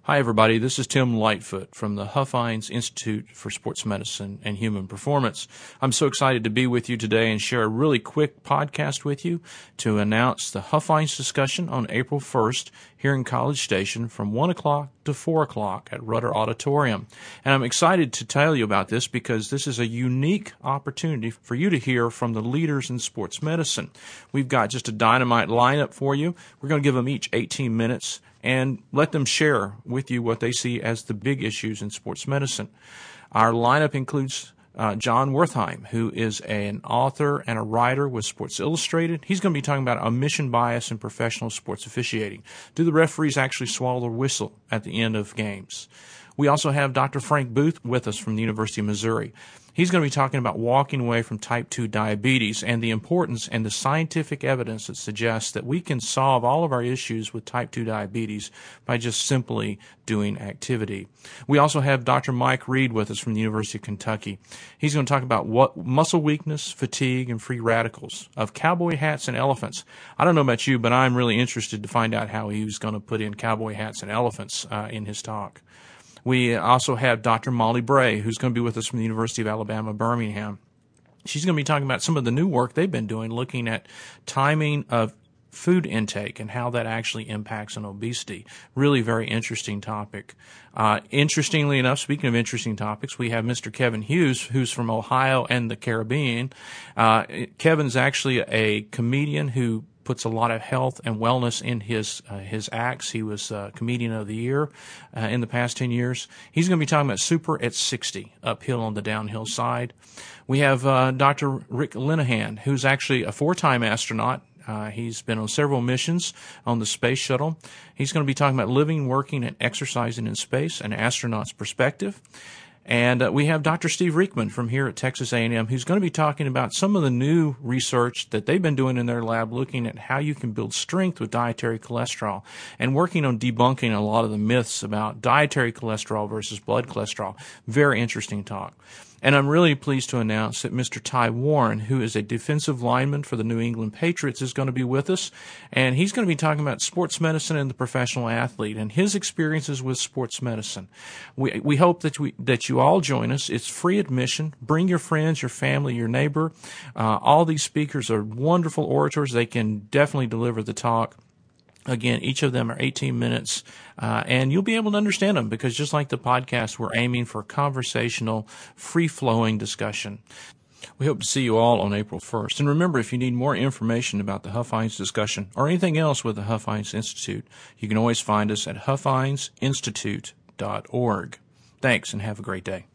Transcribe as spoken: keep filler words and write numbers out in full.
Hi, everybody. This is Tim Lightfoot from the Huffines Institute for Sports Medicine and Human Performance. I'm so excited to be with you today and share a really quick podcast with you to announce the Huffines discussion on April first here in College Station from one o'clock to four o'clock at Rudder Auditorium. And I'm excited to tell you about this because this is a unique opportunity for you to hear from the leaders in sports medicine. We've got just a dynamite lineup for you. We're going to give them each eighteen minutes and let them share with you what they see as the big issues in sports medicine. Our lineup includes uh, John Wertheim, who is an author and a writer with Sports Illustrated. He's going to be talking about omission bias in professional sports officiating. Do the referees actually swallow their whistle at the end of games? We also have Doctor Frank Booth with us from the University of Missouri. He's going to be talking about walking away from type two diabetes and the importance and the scientific evidence that suggests that we can solve all of our issues with type two diabetes by just simply doing activity. We also have Doctor Mike Reed with us from the University of Kentucky. He's going to talk about what muscle weakness, fatigue, and free radicals of cowboy hats and elephants. I don't know about you, but I'm really interested to find out how he was going to put in cowboy hats and elephants uh, in his talk. We also have Doctor Molly Bray, who's going to be with us from the University of Alabama, Birmingham. She's going to be talking about some of the new work they've been doing, looking at timing of food intake and how that actually impacts on obesity. Really very interesting topic. Uh, interestingly enough, speaking of interesting topics, we have Mister Kevin Hughes, who's from Ohio and the Caribbean. Uh, Kevin's actually a comedian who puts a lot of health and wellness in his uh, his acts. He was uh, Comedian of the Year uh, in the past ten years. He's going to be talking about super at sixty, uphill on the downhill side. We have uh, Doctor Rick Linehan, who's actually a four-time astronaut. Uh, he's been on several missions on the space shuttle. He's going to be talking about living, working, and exercising in space, an astronaut's perspective. And uh, we have Doctor Steve Riekman from here at Texas A and M, who's going to be talking about some of the new research that they've been doing in their lab, looking at how you can build strength with dietary cholesterol and working on debunking a lot of the myths about dietary cholesterol versus blood cholesterol. Very interesting talk. And I'm really pleased to announce that Mister Ty Warren, who is a defensive lineman for the New England Patriots, is going to be with us. And he's going to be talking about sports medicine and the professional athlete and his experiences with sports medicine. We we hope that we that you all join us. It's free admission. Bring your friends, your family, your neighbor. Uh, all these speakers are wonderful orators. They can definitely deliver the talk. Again, each of them are eighteen minutes, uh, and you'll be able to understand them because just like the podcast, we're aiming for conversational, free-flowing discussion. We hope to see you all on April first. And remember, if you need more information about the Huffines discussion or anything else with the Huffines Institute, you can always find us at huffines institute dot org. Thanks, and have a great day.